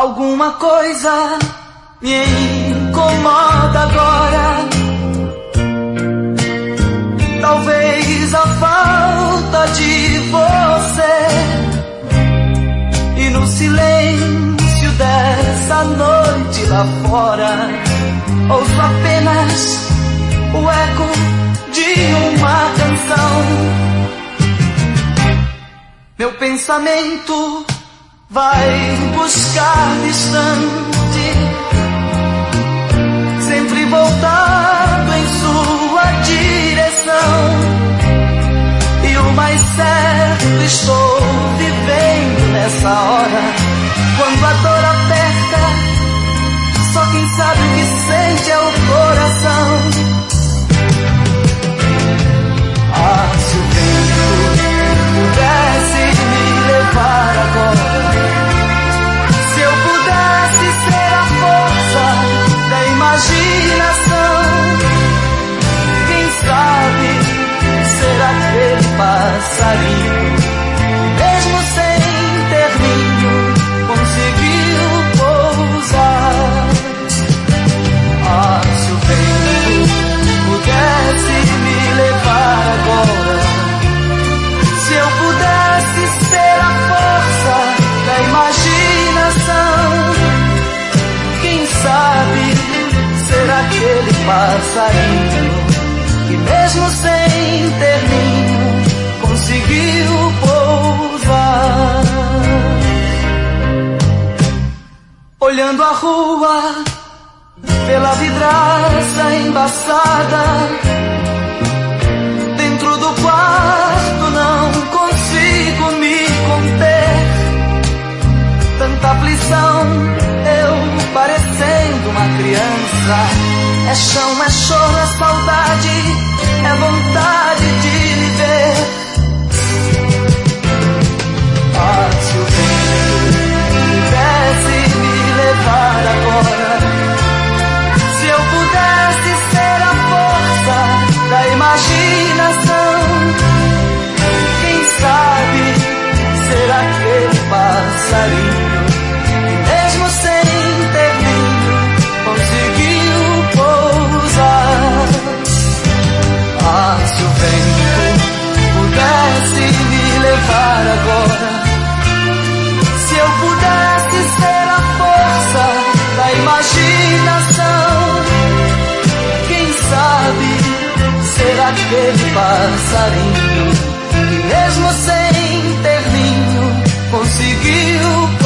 Alguma coisa me incomoda agora. Talvez a falta de você. E no silêncio dessa noite lá fora, ouço apenas o eco de uma canção. Meu pensamento vai buscar distante, sempre voltado em sua direção. E o mais certo estou vivendo nessa hora, quando a dor aperta, só quem sabe o que sente é o coração. Ah, se o vento pudesse me levar agora, se eu pudesse ser a força da imaginação, quem sabe ser aquele passarinho que mesmo sem ter ninho conseguiu pousar. Ah, se o vento pudesse me levar agora, se eu pudesse ser a força da imaginação, quem sabe ser aquele passarinho que mesmo sem ter ninho conseguiu pousar. Olhando a rua pela vidraça embaçada, dentro do quarto não consigo me conter. Tanta aflição, eu parecendo uma criança. É chão, é choro, é saudade, é vontade de lhe ver. Ah, se o vento pudesse me levar agora, se eu pudesse ser a força da imaginação, quem sabe ser aquele passarinho que mesmo sem ter ninho conseguiu pousar. Ah, se o vento pudesse me levar agora, se eu pudesse ser a força da imaginação, quem sabe ser aquele passarinho que mesmo sem ter ninho conseguiu